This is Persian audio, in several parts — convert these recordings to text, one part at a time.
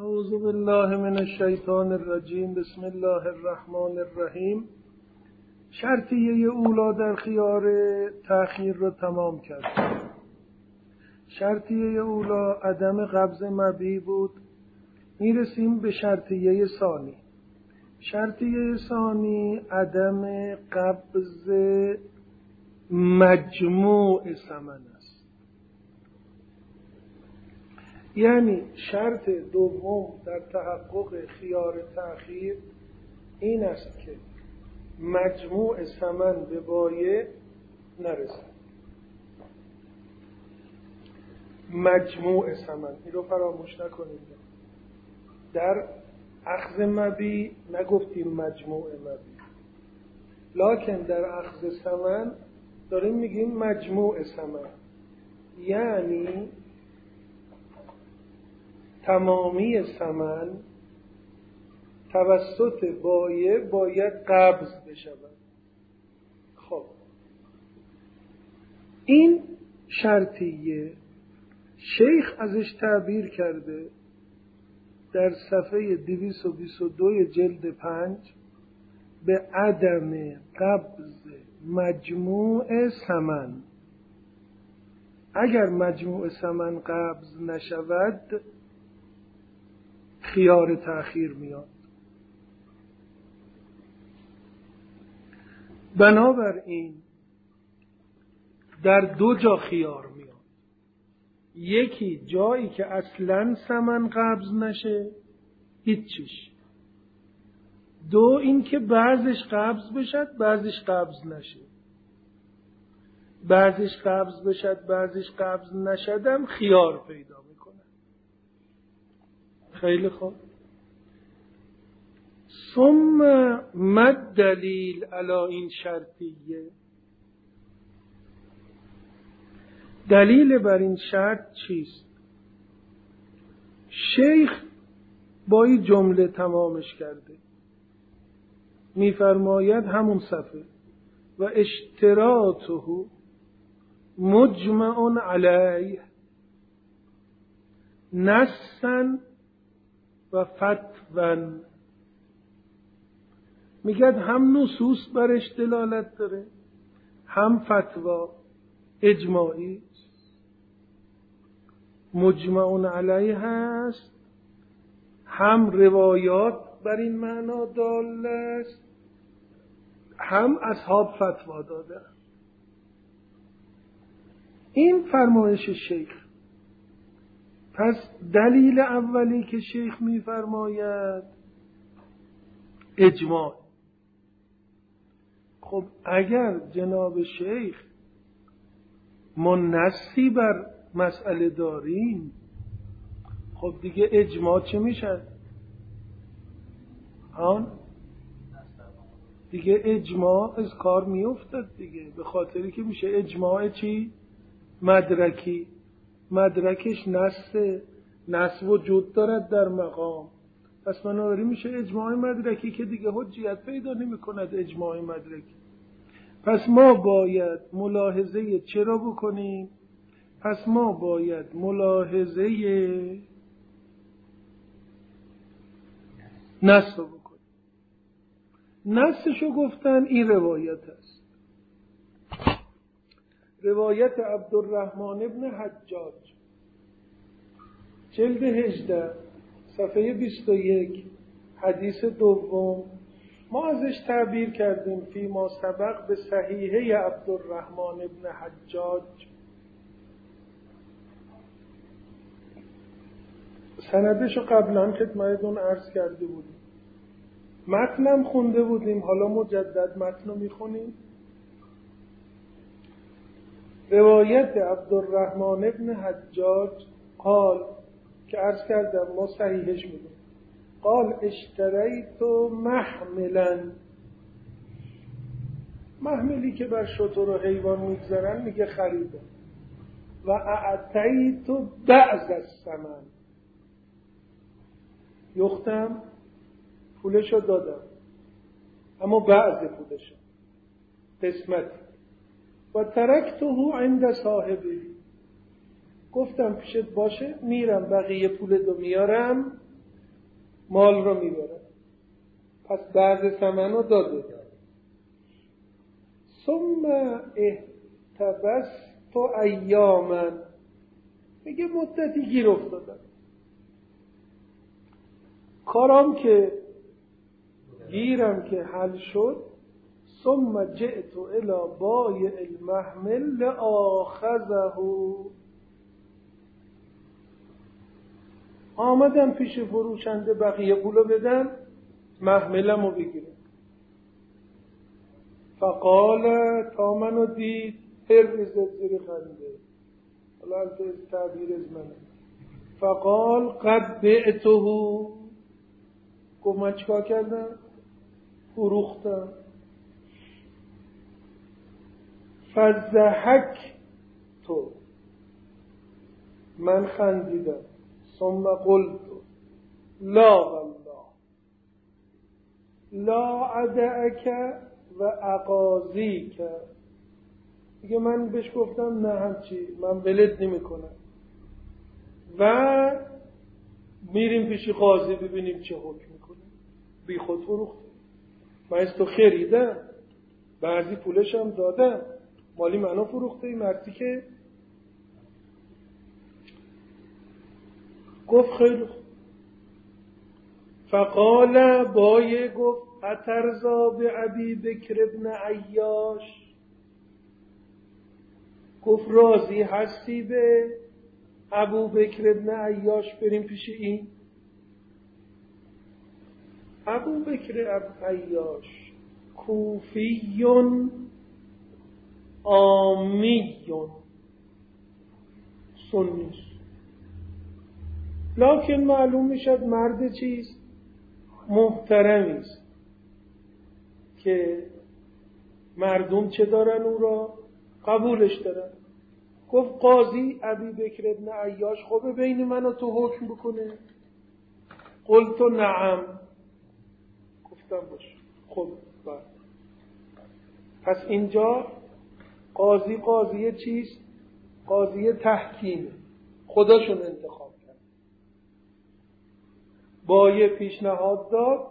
اعوذ بالله من الشیطان الرجیم. بسم الله الرحمن الرحیم. شرطیه اولا در خیار تأخیر رو تمام کرد. شرطیه اولا عدم قبض مبیع بود. میرسیم به شرطیه ثانی. شرطیه ثانی عدم قبض مجموع ثمن است. یعنی شرط دوم در تحقق خیار تأخیر این است که مجموع ثمن به بایع نرسد. مجموع ثمن این رو فراموش نکنید. در اخذ مبیع نگفتیم مجموع مبیع، لکن در اخذ ثمن داریم میگیم مجموع ثمن، یعنی تمامی ثمن توسط بایع باید قبض بشود. خب این شرطیه شیخ ازش تعبیر کرده در صفحه 222 جلد 5 به عدم قبض مجموع ثمن. اگر مجموع ثمن قبض نشود خیار تأخیر میاد. بنابراین در دو جا خیار میاد. یکی جایی که اصلاً ثمن قبض نشه، هیچیش. دو این که بعضش قبض بشد بعضش قبض نشه. بعضش قبض بشد بعضش قبض نشدم خیار پیدا میکنه. خیلی خوب. ثم مد دلیل علی این شرطیه. دلیل بر این شرط چیست؟ شیخ با این جمله تمامش کرده. میفرماید همون صفحه و اشتراطه مجمع علیه نصا و فتوا. میگه هم نصوص برش دلالت داره، هم فتوا اجماعی مجمع علیه هست، هم روایات بر این معنا داله است، هم اصحاب فتوا داده. این فرمایش شیخ. پس دلیل اولی که شیخ میفرماید اجماع. خب اگر جناب شیخ ما نصی بر مسئله داریم، خب دیگه اجماع چه میشه؟ دیگه اجماع از کار میافتد دیگه، به که میشه اجماع چی؟ مدرکی. مدرکش نص وجود دارد در مقام. پس بنابراین میشه اجماع مدرکی که دیگه حجیت پیدا نمی کند. اجماع مدرکی. پس ما باید ملاحظه چرا بکنیم؟ پس ما باید ملاحظه نص رو بکنیم. نصشو گفتن این روایت است. روایت عبدالرحمن ابن حجاج جلد 18 صفحه 21 حدیث دوم. ما ازش تعبیر کردیم فی ما سبق به صحیحه عبدالرحمن ابن حجاج. سندشو قبلا خدمتتون عرض کرده بودیم، متنم خونده بودیم، حالا مجدد متنو میخونیم. روایت عبدالرحمن ابن حجاج قال که عرض کردم ما صحیحش میگیم، قال اشتریت محملا. محملی که بر شتر و حیوان میگذارن میگه خریدم. و اعطیت بعض الثمن. یختم پولشو دادم اما بعض پولشو قسمت. و ترکته عند صاحبی. گفتم پیشت باشه، میرم بقیه پول دو میارم مال رو میبره. پس بعض ثمن رو داده. ثم احتبست ایاما، میگه مدتی گیر افتادم، کارم که گیرم که حل شد. ثم جئت الى بایع المحمل لآخذه، آمدم پیش فروشنده بقیه پولو بدم محملمو بگیرم. فقال، تا منو دید پرزد زیر خنده، حالا از تعبیر از منه. فقال قد بعته، گفت من چیکار کردم؟ فروختم. فضحک تو، من خندیدم. ثم قلت لا والله لا ادعک و اقاضیک، دیگه من بهش گفتم نه همچی، من ولت نمی کنم و میریم پیش قاضی ببینیم چه حکم میکنه. بی خود فروخت، من از تو خریدم، بعضی پولش هم دادم، مالی منو فروخته. این مردی که گفت خیلی خوب. فقال، بایه گفت اترضا بابی بکر ابن عیاش، گفت راضی هستی به ابو بکر ابن عیاش بریم پیش این؟ ابو بکر ابن عیاش کوفیون آمیون سنیست، لکن معلوم میشد مرد چیست؟ محترمیست که مردم چه دارن او را؟ قبولش دارن. گفت قاضی ابی بکر ابن عیاش خوبه بین من و تو حکم بکنه؟ قلت نعم، گفتم باشه. خب پس اینجا قاضی چیست؟ قاضی تحکیمه، خداشون انتخاب کرد. بایه پیشنهاد داد،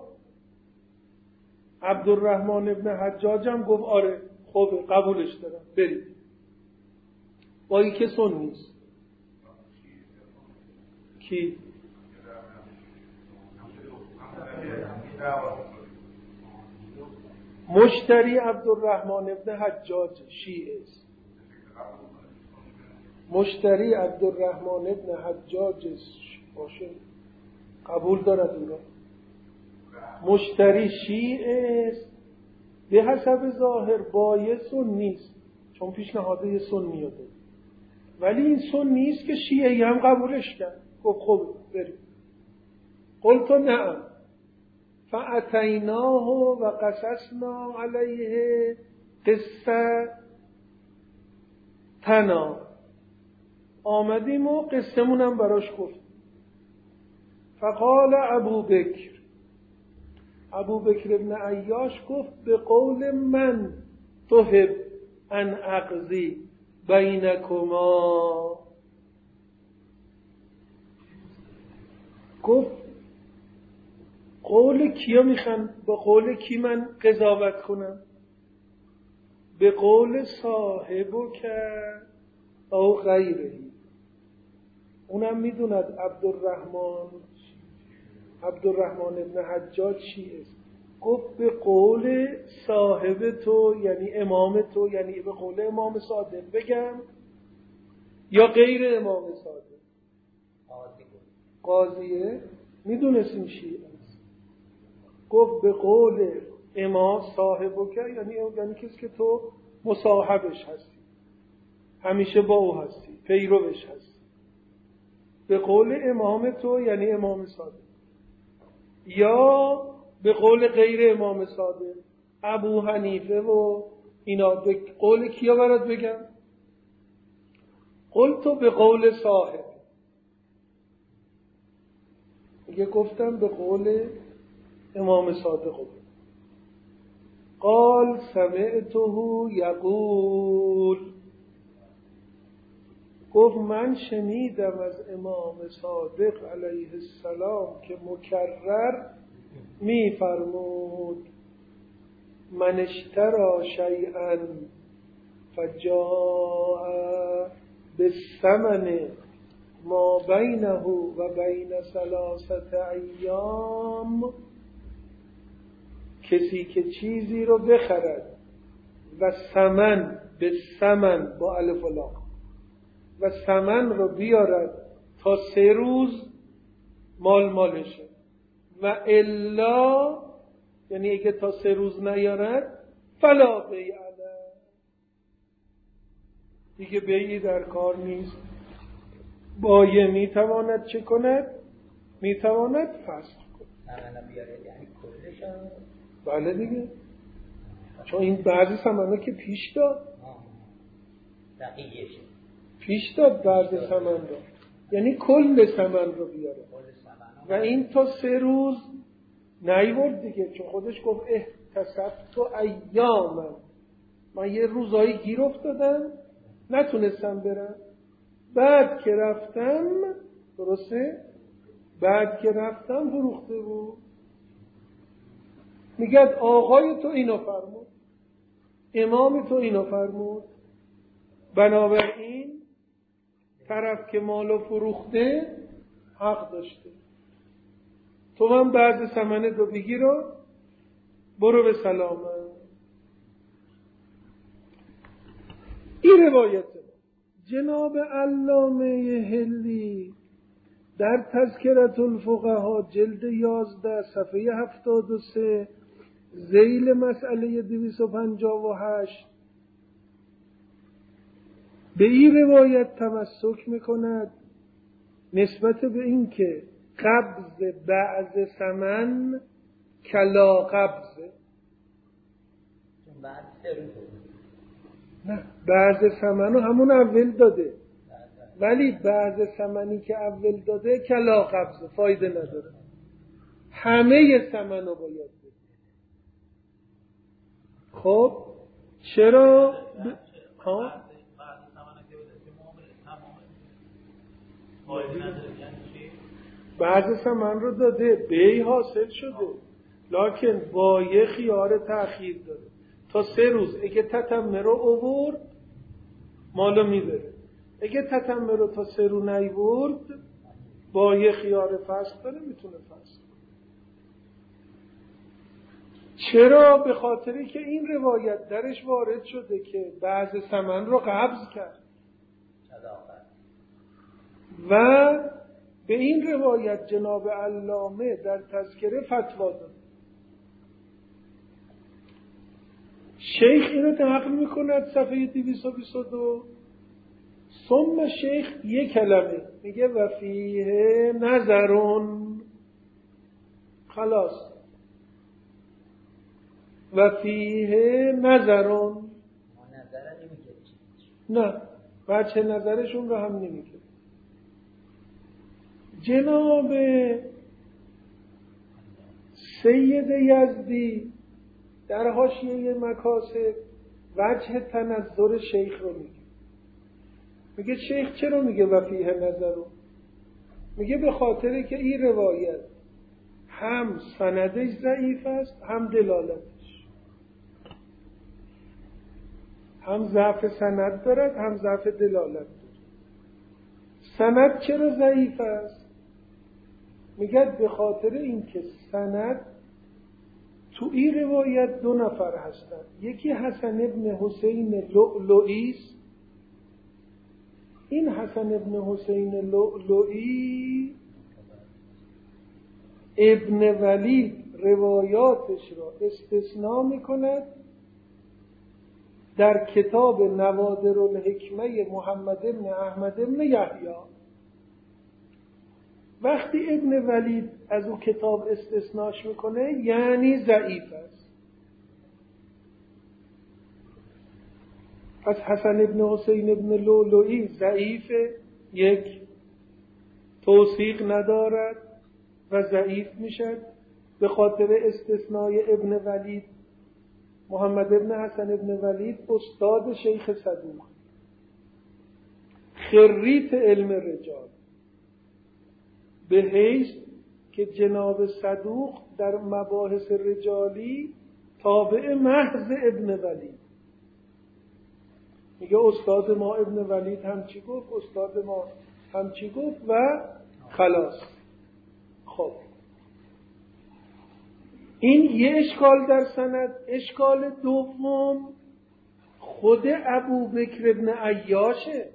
عبدالرحمن ابن حجاج هم گفت آره خوبه قبولش دارم برید. بایی که سنیست. کی؟ مشتری عبدالرحمن ابن حجاج شیعه است. مشتری عبدالرحمن ابن حجاج باشه قبول دارد او را. مشتری شیعه است، به حسب ظاهر بایع سنی است چون پیشنهاد سنی داد، ولی این سنی است که شیعی هم قبولش کرد. گفت خب بریم. قلت نعم. فاتیناه و قصصنا علیه قصه تنا، آمدیم و قصه‌مونم براش گفت. فقال ابو بکر ابن عیاش گفت به قول من تحب ان اقضی بینکما، گفت قول کیا میخوان؟ به قول کی من قضاوت کنم؟ به قول صاحبو که او غیرهی. اونم میدوند عبدالرحمن ابن حجاج چی است. گفت به قول صاحب تو یعنی امام تو، یعنی به قول امام صادق بگم یا غیر امام صادق؟ قاضیه میدونستیم چی است. گفت به قول امام صاحب که یعنی کسی که تو مصاحبش هستی، همیشه با او هستی، پیروش هستی. به قول امام تو یعنی امام صادق، یا به قول غیر امام صادق ابو حنیفه و اینا. به قول کیا برات بگم؟ قلت به قول صاحب. میگه گفتم به قول امام صادق. قال سمعته یقول، گفت من شنیدم از امام صادق علیه السلام که مکرر میفرمود من اشترى شیئا فجاء بالثمن ما بینه و بین 3 ایام، کسی که چیزی رو بخرد و ثمن به ثمن با الف و لام و ثمن رو بیارد تا 3 روز مالشه و الا یعنی اگه تا 3 روز نیارد فلا بیع علیه، دیگه بیعی در کار نیست. بایع میتواند چه کند؟ میتواند فسخ کند. ثمن بیاره یعنی کلش؟ بله دیگه، چون این بعضی ثمن‌ها که پیش داد دقیقش پیش داد بعضی ثمن رو، یعنی کل ثمن رو بیاره و این تا 3 روز نیورد دیگه، چون خودش گفت احتسبت ایاما، من یه روزایی گیر افتادم نتونستم برم، بعد که رفتم درسته؟ بعد که رفتم فروخته بود. میگه آقای تو اینو فرمود، امام تو اینو فرمود، بنابراین طرف که مالو فروخته حق داشته، تو هم بعد ثمنه دو بگیر رو برو به سلامه. این روایت جناب علامه حلی در تذکرة الفقهاء جلد 11 صفحه 73 ذیل مسئله 258 به این روایت تمسک میکند نسبت به این که قبض بعض ثمن کلا قبضه. نه، بعض ثمن همون اول داده، ولی بعض ثمنی که اول داده کلا قبضه، فایده نداره، همه ثمن رو باید بده. خب چرا ها بعض ثمن رو داده، بیع حاصل شده، لکن بایع خیار تأخیر داره تا 3 روز. اگه تتمه رو آورد مالو میبره، اگه تتمه رو تا 3 روز نیورد بایع خیار فسخ داره، میتونه فسخ. چرا؟ به خاطری که این روایت درش وارد شده که بعض ثمن رو قبض کرد و به این روایت جناب علامه در تذکره فتوا داد. شیخ اینو نقل میکند صفحه 222. ثم شیخ یک کلمه میگه و فیه نظرون، خلاص، و فیه نظرون، نه بچه نظرشون رو هم نمیگه. جناب سید یزدی در حاشیه مکاسب وجه تنظر شیخ رو میگه شیخ چرا میگه و فیه نظرون؟ میگه به خاطری که این روایت هم سندش ضعیف است هم دلالتش، هم ضعف سند دارد هم ضعف دلالت دارد. سند چرا ضعیف است؟ میگه به خاطر اینکه سند تو این روایت 2 نفر هستن، یکی حسن ابن حسین لؤلؤی است. این حسن ابن حسین لؤلؤی ابن ولید روایاتش را استثناء میکند در کتاب نوادر الحکمه محمد ابن احمد ابن یحیی. وقتی ابن ولید از او کتاب استثناش میکنه یعنی ضعیف است. پس حسن ابن حسین ابن لؤلؤی ضعیفه، یک توثیق ندارد و ضعیف میشد به خاطر استثنای ابن ولید. محمد ابن حسن ابن ولید استاد شیخ صدوق، خریت علم رجال، به حیث که جناب صدوق در مباحث رجالی تابع محض ابن ولید. میگه استاد ما ابن ولید هم چی گفت، استاد ما هم چی گفت و خلاص. خب این یه اشکال در سند. اشکال دوم خود ابوبکر ابن عیاشه.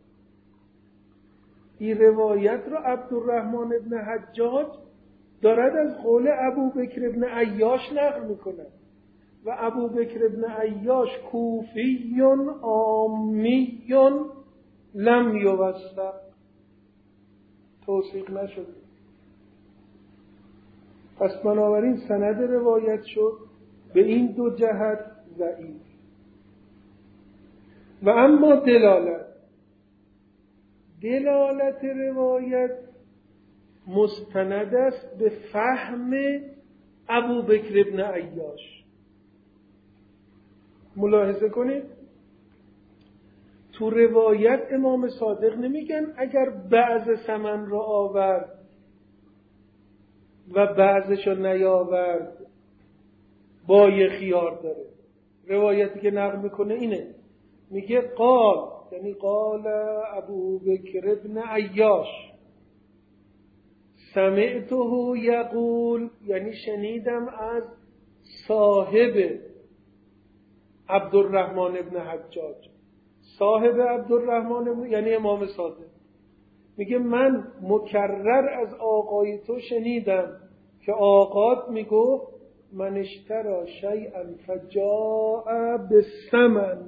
این روایت رو عبدالرحمن ابن حجاج دارد از قول ابوبکر ابن عیاش نقل میکنه و ابوبکر ابن عیاش کوفیون عامیون لم یوثق، توثیق نشده. پس بنابراین سند روایت شد به این دو جهت ضعیف. و اما دلالت روایت مستند است به فهم ابوبکر ابن عیاش. ملاحظه کنید تو روایت امام صادق نمیگن اگر بعض سمن را آورد و بعضش را نیاورد بای خیار داره. روایتی که نقل میکنه اینه، میگه قال، یعنی قال ابوبکر ابن عیاش، سمعته یقول، یعنی شنیدم از صاحب عبدالرحمن ابن حجاج. صاحب عبدالرحمن یعنی امام صادق میگه من مکرر از آقای تو شنیدم که آقات میگفت من اشترا شیئا فجاء بالثمن،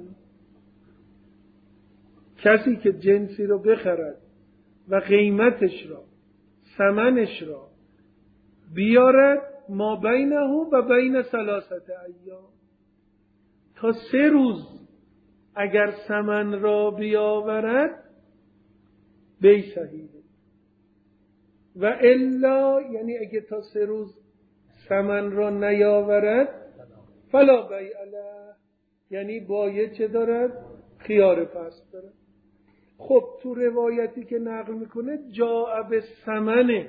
کسی که جنسی رو بخرد و قیمتش را، ثمنش را بیارد، ما بینه و بین 3 ایام، تا 3 روز اگر ثمن را بیاورد بی صحیحه، و الا یعنی اگه تا 3 روز ثمن را نیاورد فلا بیع علیه، یعنی بایع چه دارد؟ خیار پس دارد. خب تو روایتی که نقل میکنه جاء بالثمن،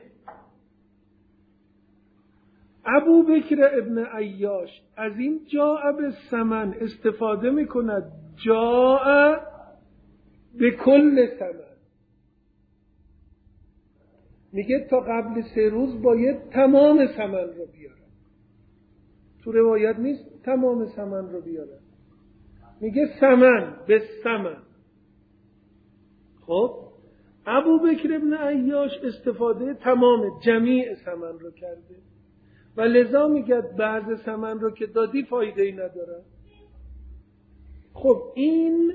ابوبکر ابن عیاش از این جاء بالثمن استفاده میکند جاء بكل ثمن. میگه تا قبل 3 روز باید تمام ثمن رو بیارن. تو روایت نیست تمام ثمن رو بیارن، میگه ثمن به ثمن. خب ابوبکر ابن عیاش استفاده تمام جمیع ثمن رو کرده و لذا میگه بعض ثمن رو که دادی فایده ای نداره. خب این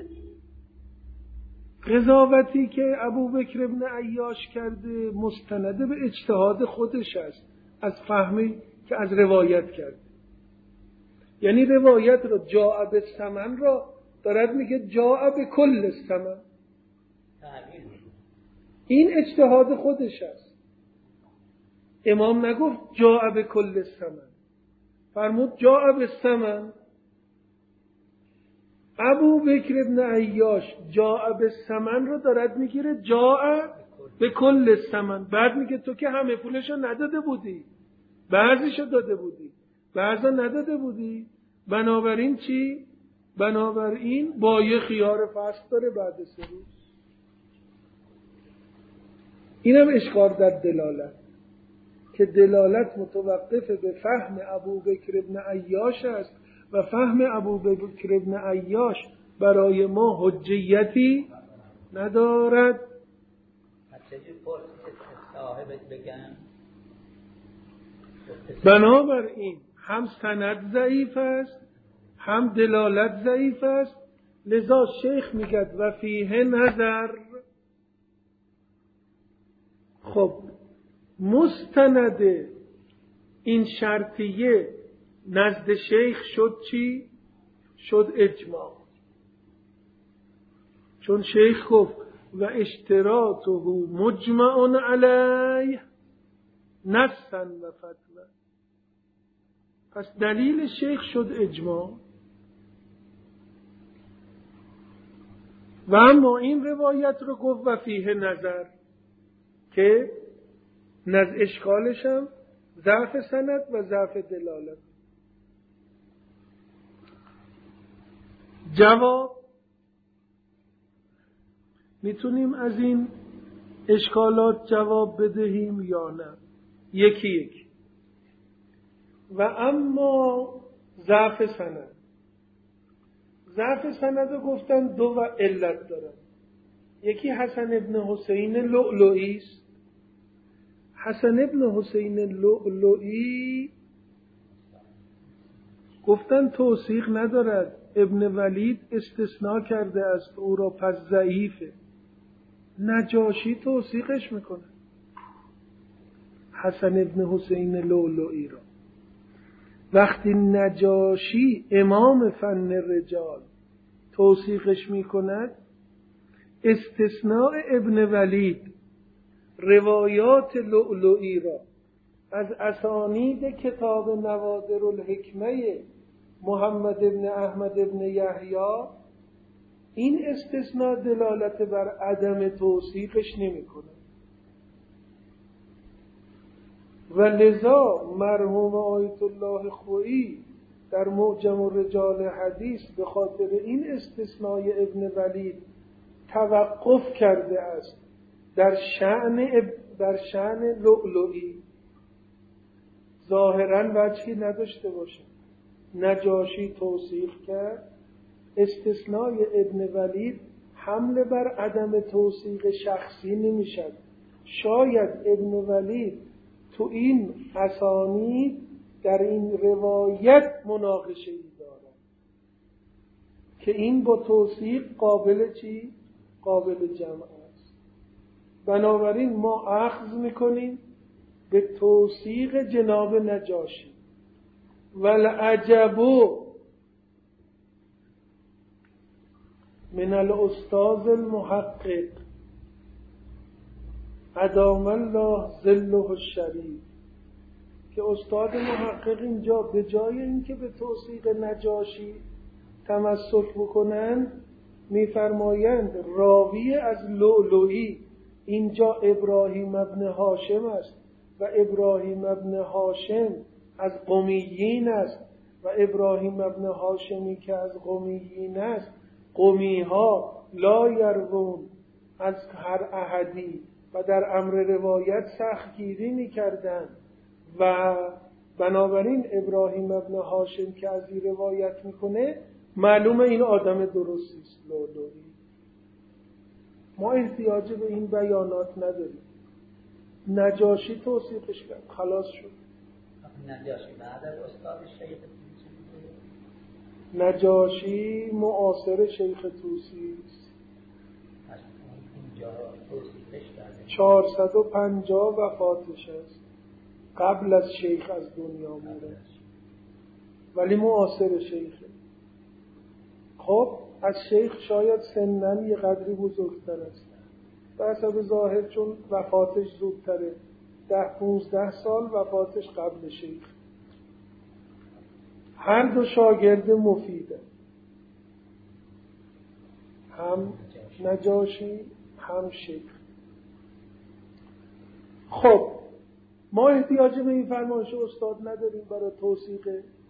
قضاوتی که ابوبکر ابن عیاش کرده مستنده به اجتهاد خودش است، از فهمی که از روایت کرده. یعنی روایت رو جاء بالثمن را دارد میگه جاء بكل الثمن، این اجتهاد خودش است. امام نگفت جاء بكل الثمن، فرمود جاء بالثمن. ابوبکر ابن عیاش جاء بالثمن رو دارد میگیره جاء بكل الثمن، بعد میگه تو که همه پولشو نداده بودی، بعضیشو داده بودی، بعضا نداده بودی، بنابراین چی؟ بنابراین بایع خیار فصل داره بعد 3 روز. اینم اشکال در دلالت، که دلالت متوقف به فهم ابوبکر ابن عیاش است و فهم ابوبکر ابن عیاش برای ما حجیتی ندارد. بنابراین هم سند ضعیف است هم دلالت ضعیف است، لذا شیخ میگد و فیه نظر. خب مستند این شرطیه نزد شیخ شد چی؟ شد اجماع. چون شیخ گفت و اشتراطه مجمع علیه نصا و فتوی، پس دلیل شیخ شد اجماع. و اما این روایت رو گفت و فیه نظر که اشکالش هم ضعف سند و ضعف دلالت. جواب میتونیم از این اشکالات جواب بدهیم یا نه؟ یکی یکی. و اما ضعف سند رو گفتن دو و علت دارن. یکی حسن ابن حسین لؤلؤی است. حسن ابن حسین لؤلؤی گفتن توثیق ندارد، ابن ولید استثناء کرده است او را، پس ضعیفه. نجاشی توثیقش میکنه حسن ابن حسین لؤلؤی را. وقتی نجاشی امام فن رجال توثیقش میکند، استثناء ابن ولید روایات لؤلؤی را از اسانید کتاب نوادر الحکمه محمد ابن احمد ابن یحیی، این استثناء دلالت بر عدم توثیقش نمیکنه. و لذا مرحوم آیت الله خویی در معجم الرجال حدیث به خاطر این استثناء ابن ولید توقف کرده است در شأن لؤلؤی. ظاهراً وجهی نداشته باشه. نجاشی توثیق کرد، استثناء ابن ولید حمله بر عدم توثیق شخصی نمیشد. شاید ابن ولید تو این اسانید در این روایت مناقشه‌ای دارد که این با توثیق قابل جمع است. بنابراین ما اخذ میکنیم به توثیق جناب نجاشی. والعجب من الاستاذ المحقق ادام الله ظله الشریف، که استاد محقق اینجا به جای اینکه به توثیق نجاشی تمسک بکنند میفرمایند راوی از لؤلؤی اینجا ابراهیم ابن هاشم است و ابراهیم ابن هاشم از قمیین است و ابراهیم ابن هاشمی که از قمیین است، قمی ها لا یروون از هر احدی و در امر روایت سختگیری می‌کردند و بنابراین ابراهیم ابن هاشم که از این روایت میکنه معلومه این آدم درستی است لؤلؤی. ما احتیاج به این بیانات نداریم. نجاشی توثیقش کرد، خلاص شد. نجاشی بعد از استاد شیخ نجاشی معاصر شیخ طوسی است. 450 وفاتش است، قبل از شیخ از دنیا میره، ولی معاصر شیخه. خب از شیخ شاید سنن یه قدری بزرگتر است به حسب ظاهر، چون وفاتش زودتره، 10-15 سال وفاتش قبل شیخ. هر دو شاگرد مفیده، هم نجاشی هم شیخ. خب ما احتیاج به این فرمایش استاد نداریم برای توثیق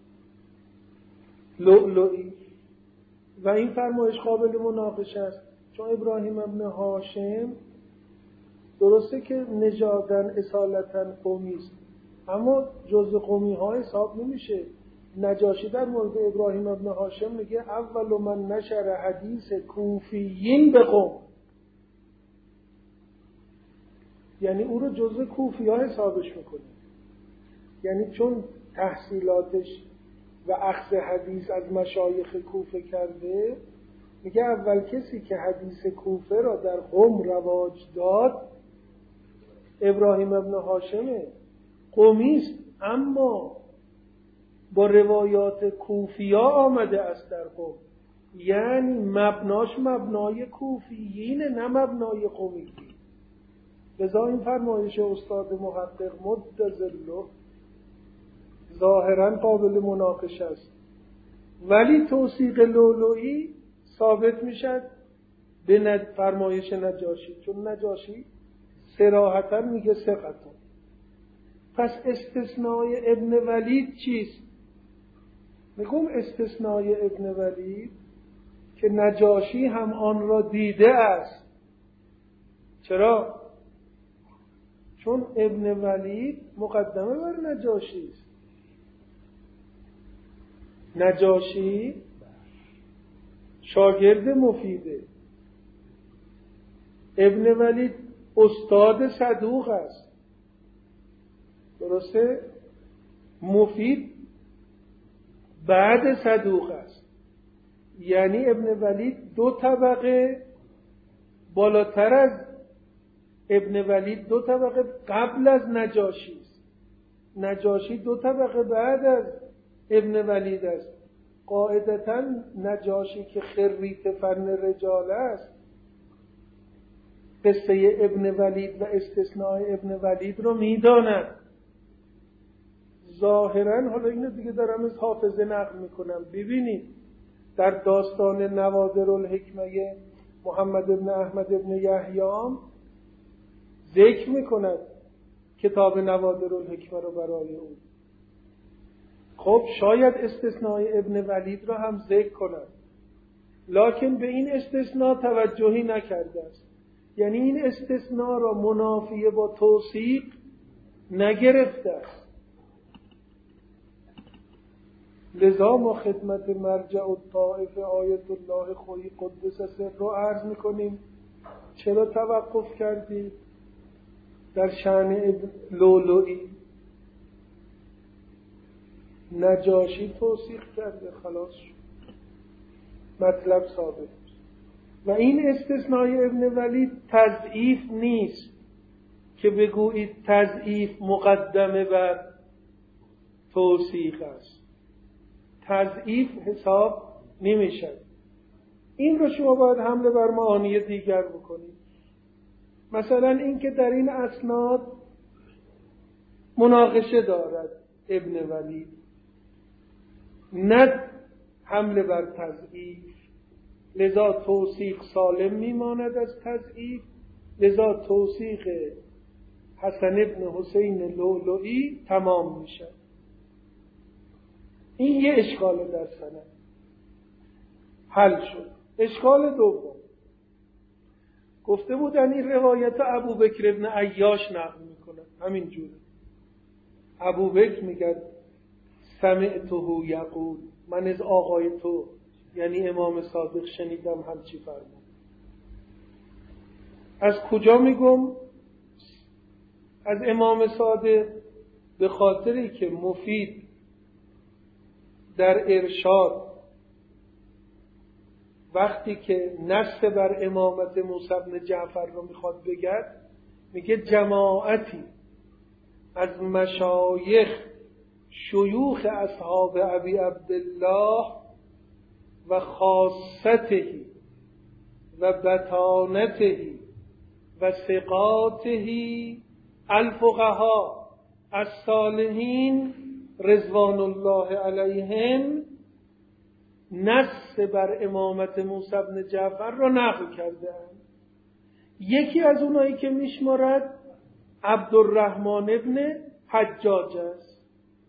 لؤلؤی و این فرمایش قابل مناقشه است، چون ابراهیم ابن هاشم درسته که نژاداً اصالتاً قمی است، اما جزء قمی ها حساب نمیشه. نجاشی در مورد ابراهیم ابن هاشم میگه اول من نشر حدیث کوفیین به قم، یعنی او رو جزء کوفی ها حسابش میکنه. یعنی چون تحصیلاتش و اخذ حدیث از مشایخ کوفه کرده، میگه اول کسی که حدیث کوفه را در قم رواج داد ابراهیم ابن هاشمه. قمی است اما با روایات کوفیا آمده است در قم، یعنی مبناش مبنای کوفیین نه مبنای قمی. لذا این فرمایش استاد محقق مدظله ظاهراً قابل مناقشه است، ولی توثیق لؤلؤی ثابت میشد به فرمایش نجاشی، چون نجاشی صراحتاً میگه ثقتون. پس استثنای ابن ولید چیست؟ میگم استثنای ابن ولید که نجاشی هم آن را دیده است. چرا؟ چون ابن ولید مقدمه بر نجاشی است. نجاشی شاگرد مفیده، ابن ولید استاد صدوق است. درسته؟ مفید بعد صدوق است. یعنی ابن ولید 2 طبقه بالاتر از ابن ولید 2 طبقه قبل از نجاشی است. نجاشی 2 طبقه بعد از ابن ولید است. قاعدتاً نجاشی که خریت فن رجال است، قصه ابن ولید و استثناء ابن ولید رو میداند. ظاهراً حالا اینو دیگه دارم از حافظه نقل میکنم. ببینید در داستان نوادر الحکمه محمد ابن احمد ابن یحیی ذکر میکند کتاب نوادر الحکمه رو برای او. خب شاید استثناء ابن ولید را هم ذکر کند، لکن به این استثناء توجهی نکرده است. یعنی این استثناء را منافیه با توثیق نگرفته است. لذا ما خدمت مرجع الطائف آیت الله خویی قدس سر رو عرض میکنیم چرا توقف کردید در شأن لؤلؤی؟ نجاشی توثیق کرده، خلاص شد، مطلب ثابت. و این استثنای ابن ولید تضعیف نیست که بگویید تضعیف مقدمه بر توثیق است. تضعیف حساب نمیشه. این رو شما باید حمله بر معانی دیگر بکنید. مثلا این که در این اسناد مناقشه دارد ابن ولید، نه حمله بر تضعیف، لذا توثیق سالم میماند از تضعیف. لذا توثیق حسن ابن حسین لؤلؤی تمام میشه. این یه اشکال در سند حل شد. اشکال دوم، گفته بودن این روایت ابوبکر ابن عیاش نقل میکنه، همین جوره. ابوبکر میگه سمعته یقول، من از آقای تو یعنی امام صادق شنیدم همچی فرمود. از کجا میگم؟ از امام صادق، به خاطری که مفید در ارشاد وقتی که نص بر امامت موسی بن جعفر رو میخواد بگه، میگه جماعتی از مشایخ شیوخ اصحاب ابی عبدالله و خاصته و بطانته و ثقاته الفقهاء الصالحین رضوان الله علیهم نص بر امامت موسی بن جعفر را نقل کردند. یکی از اونایی که میشمارد عبدالرحمن ابن حجاج است.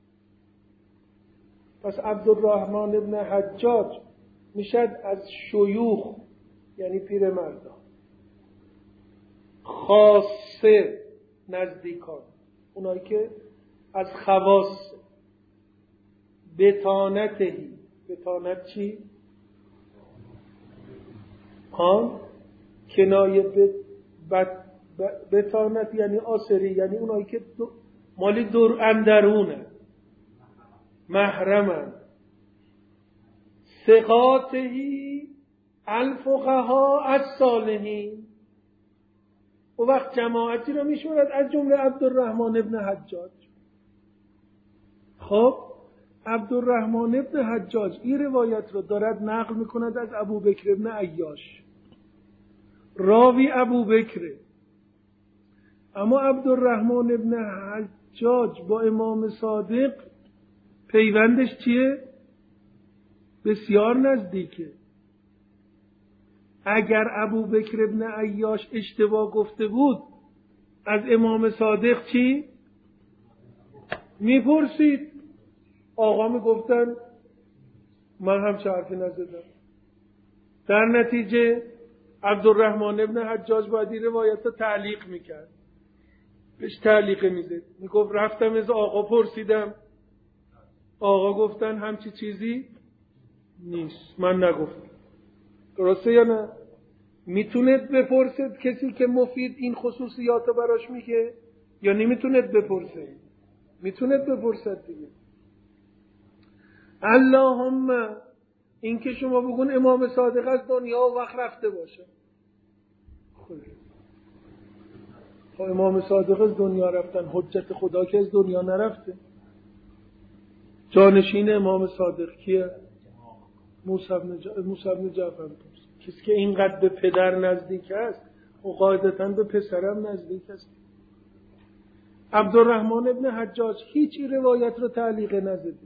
پس عبدالرحمن ابن حجاج میشد از شیوخ یعنی پیرمردان، خاصه نزدیکان، اونایی که از خواص، بطانتهی. بطانت چی؟ کنایه بطانت یعنی آسری، یعنی اونایی که مالی دور اندرونه، محرمن. ثقاتهی الفقهاء الصالحین. و وقت جماعتی رو میشورد از جمله عبدالرحمن ابن حجاج. خب عبدالرحمن ابن حجاج این روایت رو دارد نقل میکند از ابوبکر ابن عیاش، راوی ابوبکره. اما عبدالرحمن ابن حجاج با امام صادق پیوندش چیه؟ بسیار نزدیکه. اگر ابوبکر ابن عیاش اشتباه گفته بود از امام صادق چی؟ میپرسید. آقا میگفتن من هم چه حرفی نزدم. در نتیجه عبدالرحمن ابن حجاج باید این روایت رو تعلیق میکرد، بهش تعلیق میزد، میگفت رفتم از آقا پرسیدم، آقا گفتن همچی چیزی نیست، من نگفتم. درسته یا نه؟ میتونید بپرسید کسی که مفید این خصوصیات رو براش میگه یا نمیتونید بپرسید؟ میتونید بپرسید دیگه. اللهم این که شما بگون امام صادق از دنیا و وقت رفته باشه، خب امام صادق از دنیا رفتن، حجت خدا که از دنیا نرفته. جانشین امام صادق کیه؟ موسی بن جعفر. کسی که اینقدر به پدر نزدیک است و قاعدتاً به پسرم نزدیک است. عبدالرحمن ابن حجاج هیچ روایت رو تعلیق نزدی.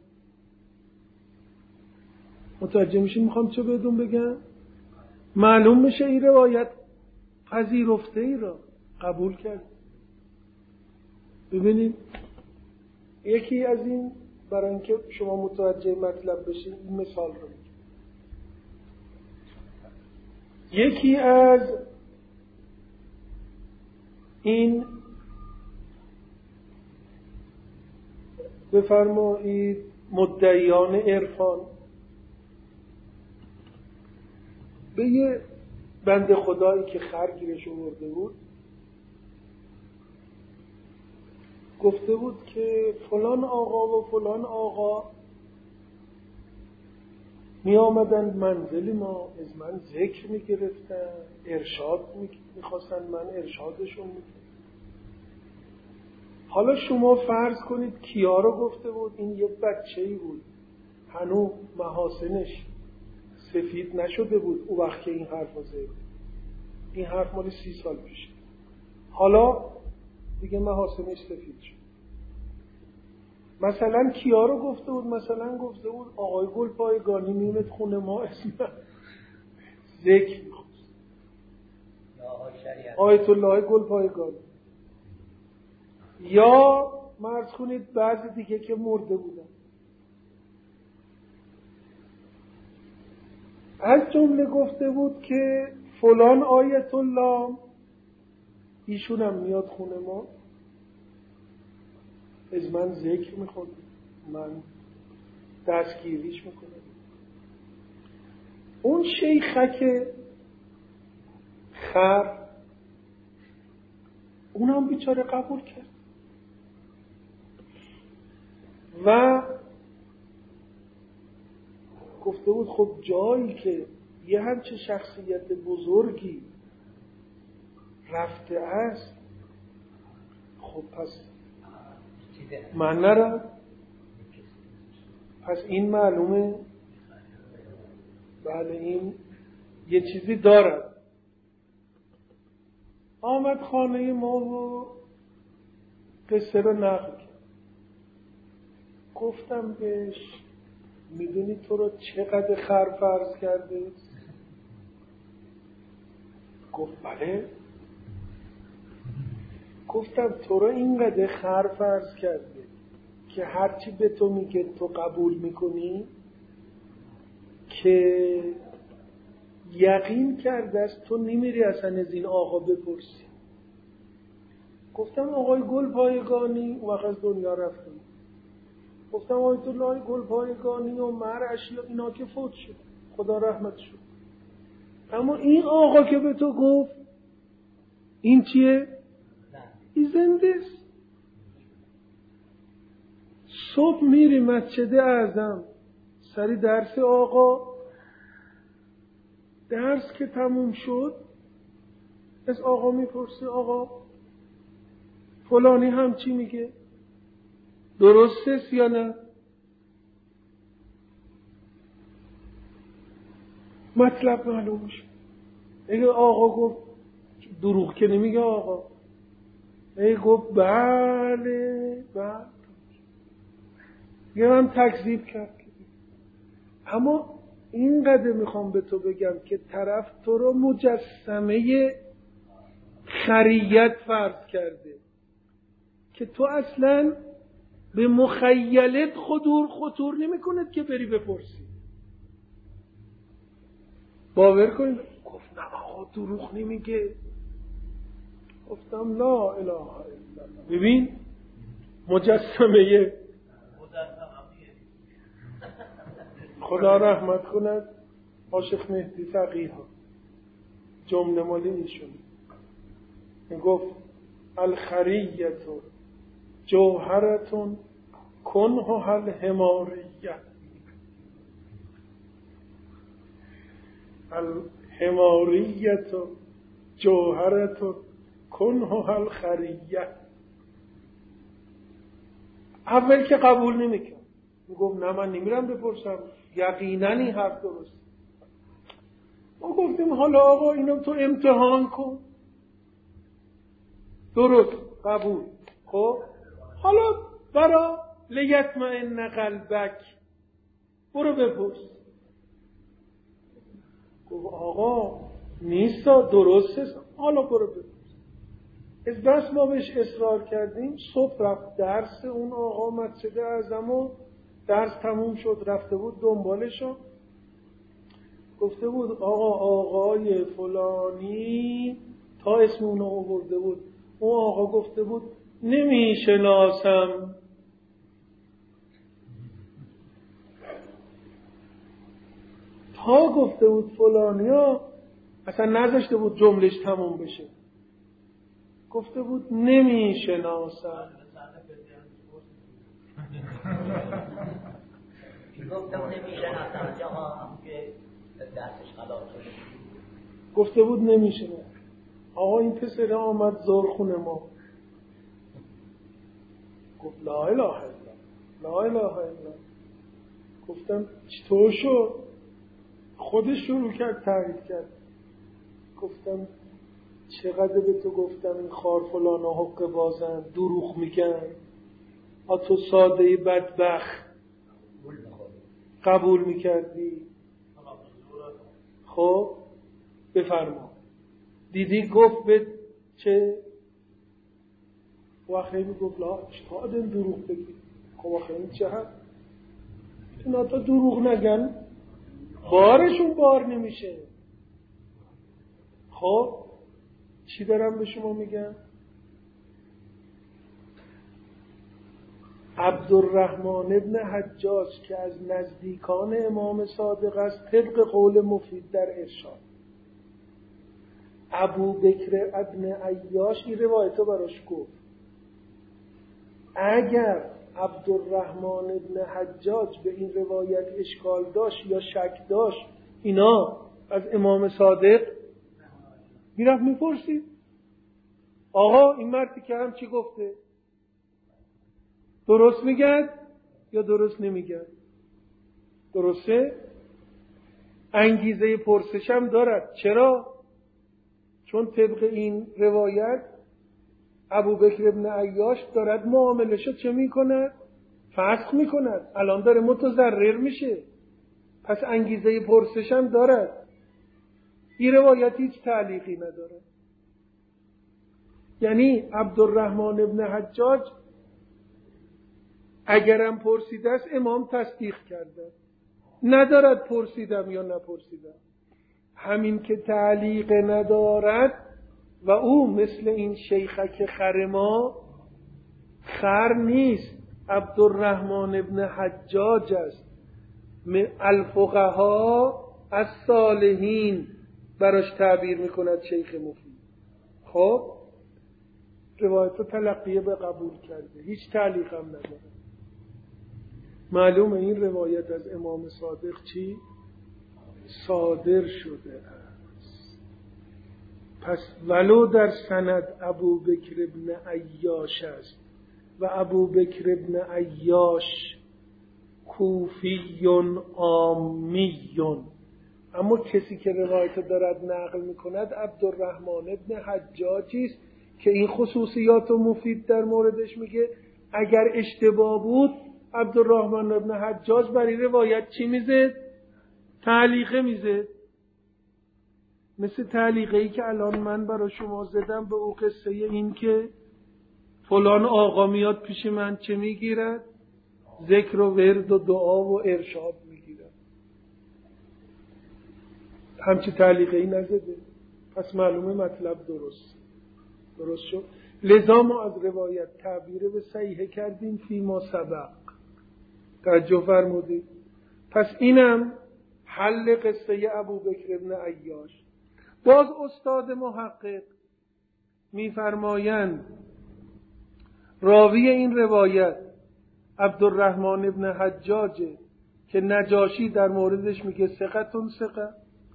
متوجه میشین میخوام چه بهتون بگم؟ معلوم میشه این روایت پذیرفته ای را قبول کرد. ببینید یکی از این، برای اینکه شما متوجه مطلب بشین این مثال رو میگم. یکی از این بفرمایید مدعیان عرفان به یه بنده خدایی که خر گیرش آورده بود گفته بود که فلان آقا و فلان آقا می آمدند منزل ما، از من ذکر می گرفتن، ارشاد می خواستن، من ارشادشون می گرفتن. حالا شما فرض کنید کیا رو گفته بود؟ این یه بچه‌ای بود هنوز محاسنش سفید نشده بود او وقت که این حرف رو زد. این حرف مال 30 سال پیش. حالا دیگه محاسنش سفید شد. مثلا کیا رو گفته بود؟ مثلا گفته بود آقای گلپایگانی میومد خونه ما اسم ذکر میخواست، آیت الله گلپایگانی. یا مرز کنید بعضی دیگه که مرده بودن. از جمله گفته بود که فلان آیت الله ایشون هم میاد خونه ما، از من ذکر میخواد، من دستگیریش میکنم. اون شیخک خر اونم بیچاره قبول کرد و گفته بود خب جایی که یه همچه شخصیت بزرگی رفته است، خب پس من نرم. پس این معلومه بله این یه چیزی دارد. آمد خانه ما و قصه رو نقل کرد. گفتم بهش میدونی تو رو چقدر خر فرض کرده؟ گفت بله. گفتم تو رو اینقدر خر فرض کرده که هرچی به تو میگه تو قبول میکنی که یقین کرده است تو نمیری اصلا از این آقا بپرسی. گفتم آقای گلپایگانی وقت از دنیا رفتم. گفتم آیت الله گلپایگانی و مرعشی و اینا که فوت شد، خدا رحمت شد، اما این آقا که به تو گفت این چیه؟ این زنده است. صبح میری مسجد اعظم سری درس آقا، درس که تموم شد از آقا میپرسی آقا فلانی هم چی میگه؟ درسته یا نه؟ مطلب معلوم میشه. اگه آقا گفت دروغ که نمیگه آقا، اگه گفت بله یه من تکذیب کرد. اما اینقدر میخوام به تو بگم که طرف تو رو مجسمه خریت فرض کرده که تو اصلا به مخیلت خطور نمیکنه که بری بپرسی. باور کنید. گفت نه آقا دروغ نمیگه. گفتم لا اله الا الله. ببین مجسمه. خدا رحمت کند عاشق مهدی فقیه ها جمله مالی ایشون میگفت الخریت جوهرتون کنه الحماریه. الحماریت جوهرتون کنه الخریه. اول که قبول نمیکرد، میگفت نه من نمیرم بپرسم، یقینا این حرف درست. ما گفتیم حالا آقا اینو تو امتحان کن. درست قبول. خب حالا برا لیطمئن قلبک برو بپرس. گفت آقا نیستا درسته، حالا برو بپرس. از بس ما بهش اصرار کردیم. صبح رفت درس اون آقا مسجد اعظم و درس تموم شد، رفته بود دنبالشو. گفته بود آقا آقای فلانی، تا اسم اونو آورده بود. اون آقا گفته بود نمیشناسم. تا گفته بود فلانیا، اصلا نذاشته بود جملش تموم بشه، گفته بود نمیشناسم. گفتم نمیشناسم آقا که دستش خلاص شده. گفته بود نمیشناسم. آقا این پسر آمد زارخونه ما. گفت لا اله الا الله، لا اله الا الله. گفتم چطور شد؟ خودش شروع کرد تعریف کرد. گفتم چقدر به تو گفتم این خار فلانا حق بازن، دروغ میگن، تو ساده بدبخت قبول میکردی. خب بفرما. دیدی گفت به چه وقتی میگفت لا چطور دروغ بگی. خب آخه چه هست؟ اینا تا دروغ نگن بارشون بار نمیشه. خب چی دارم به شما میگم؟ عبدالرحمن ابن حجاج که از نزدیکان امام صادق است طبق قول مفید در ارشاد، ابو بکر ابن عیاش این روایتو براش گفت. اگر عبدالرحمن ابن حجاج به این روایت اشکال داشت یا شک داشت، اینا از امام صادق میرفت میپرسید آقا این مردی که هم چی گفته؟ درست میگن یا درست نمیگن؟ درسته؟ انگیزه پرسشم دارد. چرا؟ چون طبق این روایت ابوبکر ابن عیاش دارد معاملشو چه میکند؟ فسخ میکند. الان داره متضرر میشه، پس انگیزه پرسشم دارد. این روایت هیچ تعلیقی نداره. یعنی عبدالرحمن ابن حجاج اگرم پرسیده است امام تصدیق کرده، ندارد پرسیدم یا نپرسیدم. همین که تعلیق ندارد و او مثل این شیخک خر ما خر نیست، عبدالرحمن ابن حجاج است. الفقها از صالحین براش تعبیر میکند شیخ مفید. خب روایت تلقیه به قبول کرده، هیچ تعلیق هم نداره. معلومه این روایت از امام صادق چی؟ صادر شده است. پس ولو در سند ابو بکر ابن عیاش است و ابو بکر ابن عیاش کوفیون آمیون، اما کسی که روایت دارد نقل میکند عبدالرحمن ابن حجاجی است که این خصوصیات و مفید در موردش میگه. اگر اشتباه بود عبدالرحمن ابن حجاج بر این روایت چی میزد؟ تعلیقه میزه، مثل تعلیقه‌ای که الان من برای شما زدم به او قصه این که فلان آقا میاد پیش من چه میگیرد؟ ذکر و ورد و دعا و ارشاد میگیرد. همچی تعلیقه‌ای نزده، پس معلومه مطلب درست شد. لذا ما از روایت تعبیر به صحیحه کردیم فی ما سبق. توجه فرمودید؟ پس اینم حل قصه ابوبکر ابن عیاش. باز استاد محقق میفرمایند راوی این روایت عبدالرحمن ابن حجاج که نجاشی در موردش میگه ثقتون ثقه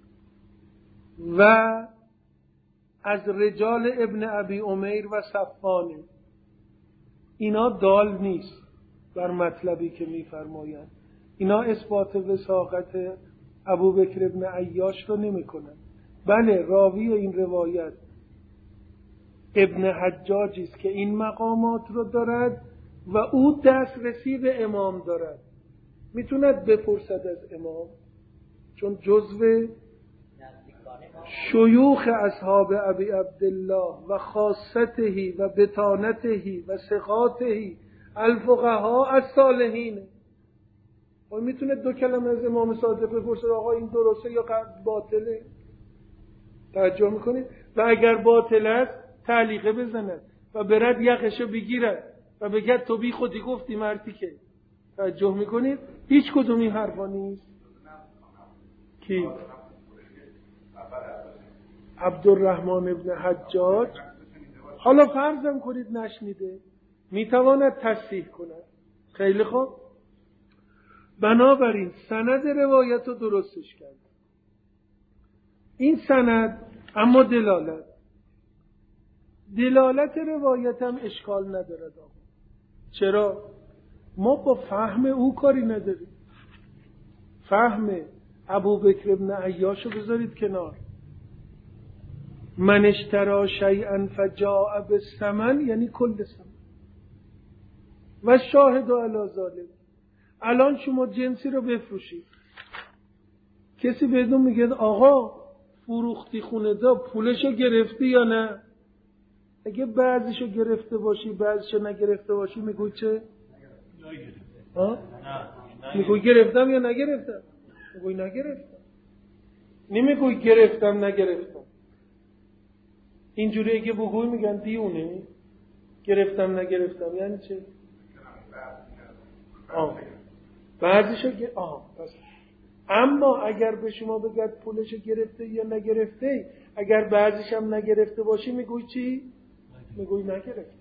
و از رجال ابن ابی امیر و صفانه، اینا دال نیست بر مطلبی که میفرمایند. اینا اثبات وثاقت ابوبکر ابن عیاش رو نمی کنن. بله راوی این روایت ابن حجاجی است که این مقامات رو دارد و او دسترسی به امام دارد، میتوند بپرسد از امام، چون جزو شیوخ اصحاب ابی عبدالله و خاصته و بطانته و ثقاته الفقهاء الصالحین. و میتونه دو کلمه از امام صادق بپرسد آقا این درسته یا باطله. توجه میکنید؟ و اگر باطل است تعلیقه بزند و برد یقشو بگیرد و بگد تو بی خودی گفتی مرتی که. توجه میکنید؟ هیچ کدوم این حرفا نیست. کی؟ عبدالرحمن ابن حجاج. حالا فرضم کنید نشنیده، میتواند تصحیح کند. خیلی خوب، بنابراین سند روایت رو درستش کرد. این سند اما دلالت روایت هم اشکال ندارد. چرا؟ ما با فهم او کاری نداریم. فهم ابوبکر ابن عیاش رو بذارید کنار. من اشترا شیئا فجاء بالثمن یعنی کل ثمن و شاهد علی ذلک. الان شما جنسی رو بفروشید، کسی بهتون میگه آقا فروختی خونه دا پولشو گرفتی یا نه؟ اگه بعضیشو گرفته باشی بعضیشو نگرفته باشی میگوی چه؟ میگوی گرفتم یا نگرفتم؟ میگوی نگرفتم. نمیگوی گرفتم نگرفتم. اینجوری که بگوی میگن دیونه. گرفتم نگرفتم یعنی چه؟ بعضیشو پس اما اگر به شما بگد پولشو گرفته یا نگرفته، اگر بعضیش هم نگرفته باشی میگوی چی؟ میگوی نگرفته.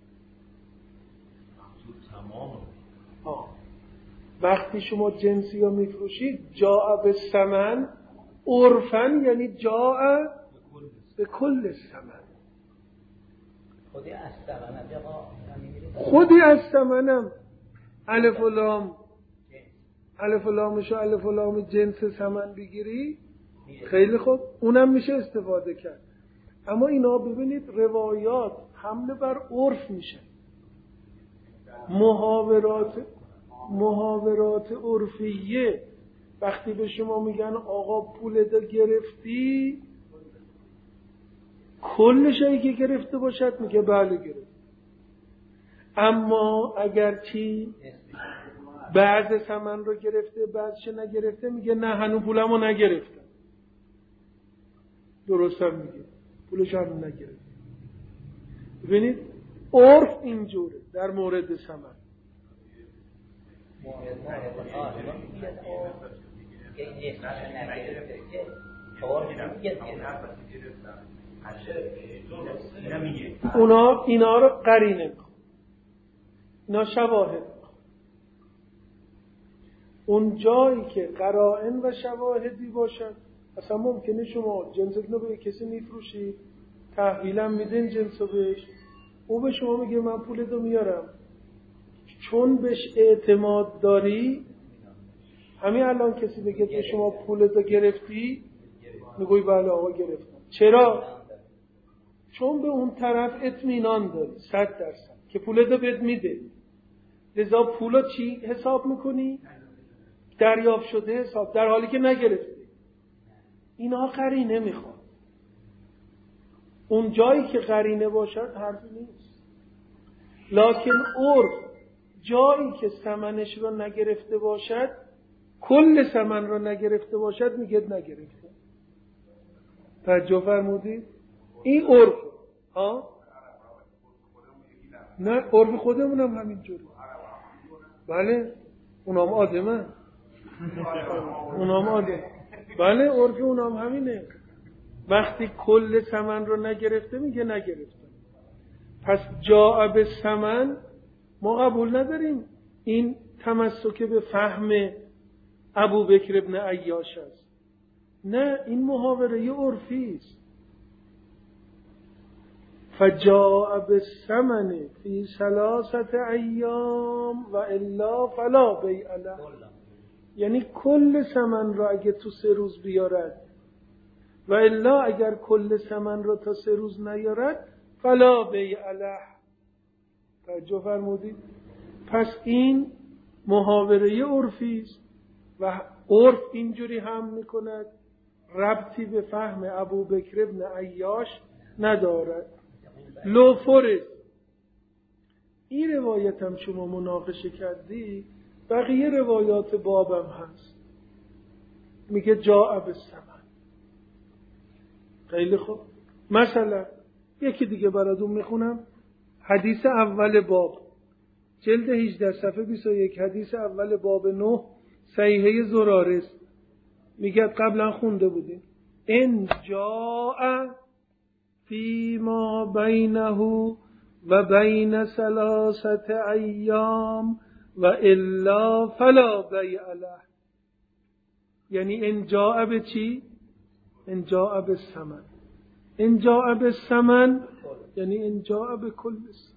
وقتی شما جنسی رو میفروشید جاء به ثمن عرفن یعنی جاء به کل ثمن. خودی از ثمنم الف و لام الف و لامشو الف و لام جنس ثمن بگیری خیلی خوب، اونم میشه استفاده کرد. اما اینا ببینید روایات حمله بر عرف میشه. محاورات عرفیه وقتی به شما میگن آقا پولتو گرفتی، کل شایی که گرفته باشد میگه بله گرفت. اما اگر چی بعض ثمن رو گرفته بعضش نگرفته میگه نه هنوز پولمو نگرفتم. درست هم میگه پولش هم نگرفت. ببینید عرف اینجوره در مورد ثمن. اینا رو قرینه میخواد، اینا شواهد. اون جایی که قرائن و شواهدی باشد، اصلا ممکنه شما جنستون رو به کسی میفروشید، تحویلم میدین جنسو بهش، او به شما میگه من پولتو میارم، چون بهش اعتماد داری. همین الان کسی بگه به شما پولتو گرفتی، میگوی بله آقا گرفتم. چرا؟ چون به اون طرف اطمینان داری 100% که پولتو بهت میده. لذا پولو چی حساب میکنی؟ دریافت شده حساب، در حالی که نگرفته. اینا قرینه میخواد. اون جایی که قرینه باشد حرفی نیست. لکن عرف جایی که ثمنش رو نگرفته باشد، کل ثمن رو نگرفته باشد، میگه نگرفته. توجه فرمودید؟ این عرف. ها؟ نه، عرف خودمون هم همینجوری. بله، اونام آدمه. اونام آدم. بله، عرف اونام همینه. وقتی کل ثمن رو نگرفته میگه نگرفته. پس جاء به ثمن ما قبول نداریم این تمسک به فهم ابوبکر ابن عیاش است. نه، این محاوره عرفی است. فجاء بالثمن فی 3 ایام و الا فلا بیع له. یعنی کل ثمن را اگه تو 3 روز بیارد و الا اگر کل ثمن را تا 3 روز نیارد فلا بیع له. توجه فرمودید؟ پس این محاوره عرفی است و عرف اینجوری هم میکند، ربطی به فهم ابوبکر ابن عیاش ندارد. لو فرض این روایت هم شما مناقشه کردی، بقیه روایات بابم هست، میگه جاء بالثمن. خیلی خوب، مثلا یکی دیگه براتون میخونم. حدیث اول باب، جلد 18 صفحه 21، حدیث اول باب 9 صحیحه زرارس، میگه قبلا خونده بودیم ان جاء فی ما بینه و بین 3 ایام و الا فلا بیع له. یعنی ان جاء به چی؟ ان جاء به ثمن. ان جاء به ثمن یعنی ان جاء به کل.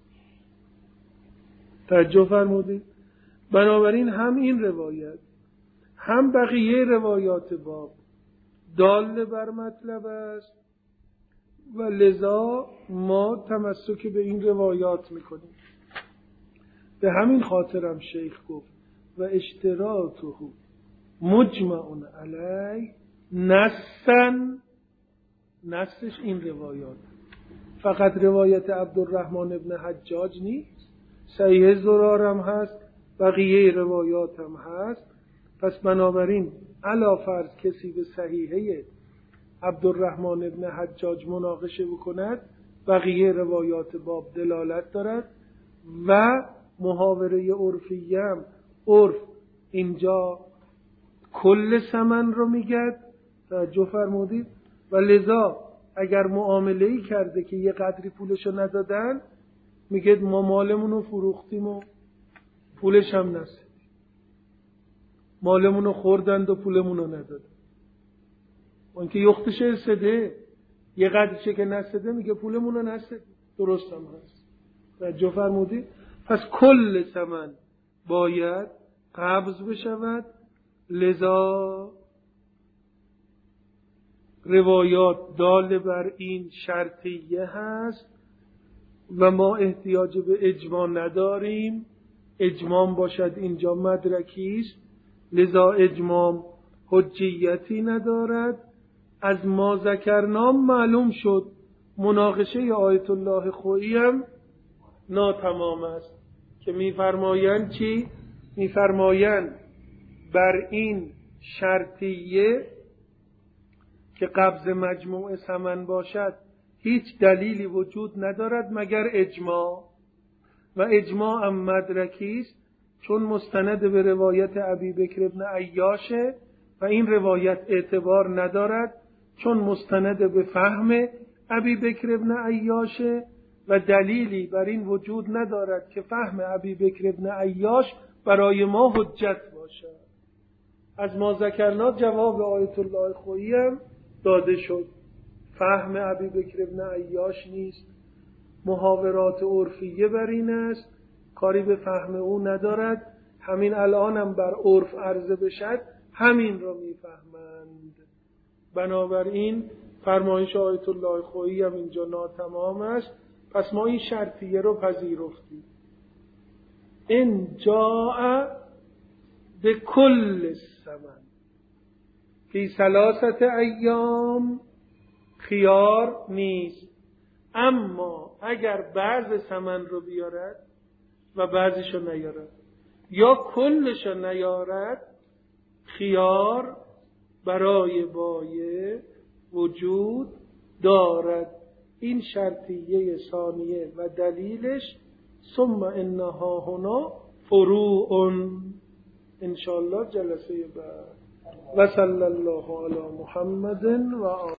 توجه فرمودید؟ بنابراین هم این روایت هم بقیه روایات باب دال بر مطلب است و لذا ما تمسک به این روایات میکنیم. به همین خاطرم شیخ گفت و اشتراطه مجمع علی نصن. نصش این روایات، فقط روایت عبدالرحمن ابن حجاج نیست، صحیح زرار هم هست، بقیه روایات هم هست. پس بنابراین علا فرض کسی به صحیحه عبدالرحمن ابن حجاج مناقشه بکند، بقیه روایات باب دلالت دارد و محاوره عرفی هم، عرف اینجا کل ثمن رو میگد. توجه فرمودید؟ و لذا اگر معامله‌ای کرده که یه قدری پولشو ندادن، میگه ما مالمونو فروختیم و پولش هم نسید، مالمونو خوردند و پولمونو ندادن. اون که یختش استده یه قدرشه که نسده، میگه پولمونو نسید. درست هم هست. توجه فرمودید؟ پس کل ثمن باید قبض بشود. لذا روایات دال بر این شرطیه هست و ما احتیاج به اجماع نداریم. اجماع باشد اینجا مدرکی است، لذا اجماع حجیتی ندارد. از ما ذکرنام معلوم شد مناقشه آیت الله خویی هم ناتمام است که میفرمایند چی؟ میفرمایند بر این شرطیه که قبض مجموع ثمن باشد هیچ دلیلی وجود ندارد مگر اجماع، و اجماع هم مدرکی است چون مستند به روایت ابوبکر ابن عیاشه و این روایت اعتبار ندارد چون مستند به فهم ابوبکر ابن عیاشه و دلیلی بر این وجود ندارد که فهم ابوبکر ابن عیاش برای ما حجت باشد. از ما ذکرنا جواب آیت الله خویی هم داده شد. فهم ابوبکر ابن عیاش نیست، محاورات عرفیه بر این است، کاری به فهم او ندارد. همین الان هم بر عرف عرضه بشد همین را میفهمند. بنابراین فرمایش آیت الله خویی هم اینجا ناتمام است. پس ما این شرطیه رو پذیرفتیم. این جاء به کل ثمن فی 3 ایام خیار نیست. اما اگر بعض ثمن رو بیارد و بعضیشو نیارد یا کلشو نیارد، خیار برای بایع وجود دارد. این شرطیه ثانیه و دلیلش ثم انها هنا فروع. انشاءالله جلسه بعد. و صلی الله علی محمد و